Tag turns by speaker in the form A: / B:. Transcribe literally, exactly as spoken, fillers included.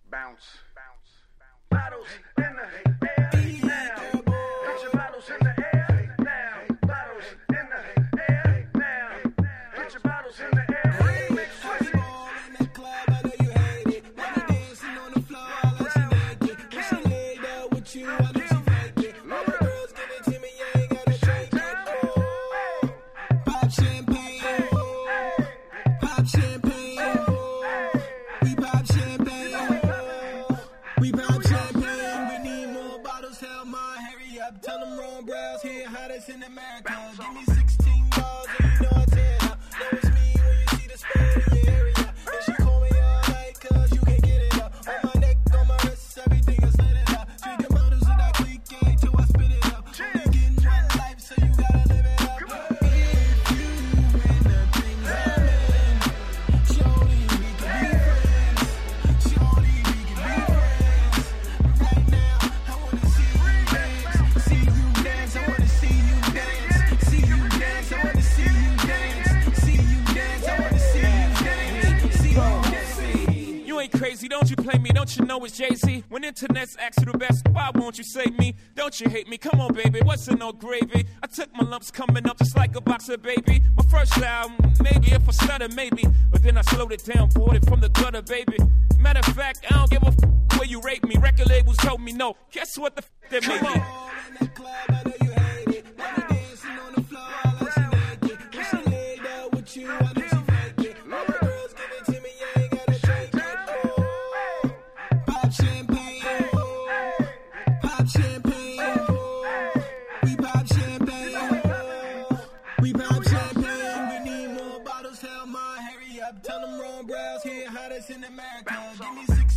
A: Bounce, bounce, bottles in the air now. Put your bottles in the air now. Bottles in the air now. Put your bottles in the air.
B: In the club, I know you hate it. When you dancing on the floor, I like she naked. When she laid out with you, I know she fake it. All the girls give it to me, you ain't gotta shake it. Oh, pop champagne, oh, pop champagne, oh, we pop champagne, oh, we pop champagne. We need more bottles, hell my, hurry up. Tell them Ron Browns here, hottest in America. Give me sixteen balls and you know I tear up. Know it's me when you see the spread in your area. And she call me all night cause you can't get it up. On my neck, on my wrist, everything is lit it up. Drinking bottles of that clique till I spit it up. Only getting one life so you gotta live it up. If you in the things I'm in, surely we can be friends. Surely we can be friends. Right now, I wanna see you dance. See you dance, I wanna see you dance. See you dance, I wanna see you dance. See you dance, I wanna see you dance. See you dance.
C: You ain't crazy, don't you play me, don't you know it's Jay-Z? When internet's ask you the best, why won't you save me? Don't you hate me? Come on, baby, what's in no gravy? I took my lumps coming up just like a box of baby. My first album, maybe if I stutter, maybe. But then I slowed it down, bought it from the gutter, baby. Matter of fact, I don't give a f- where you rate me. Record labels told me no. Guess what the f- they made me?
B: All in the club, I know you hate it. When you dancing on the floor, I like she naked. When she laid out with you, I know she fake it. All the girls give it to me, you ain't gotta shake it. Oh, pop champagne, oh, pop champagne, oh, we pop champagne, oh, we pop champagne. We need more bottles, hell my, hurry up. Tell them Ron Browns here, hottest in America. Give me six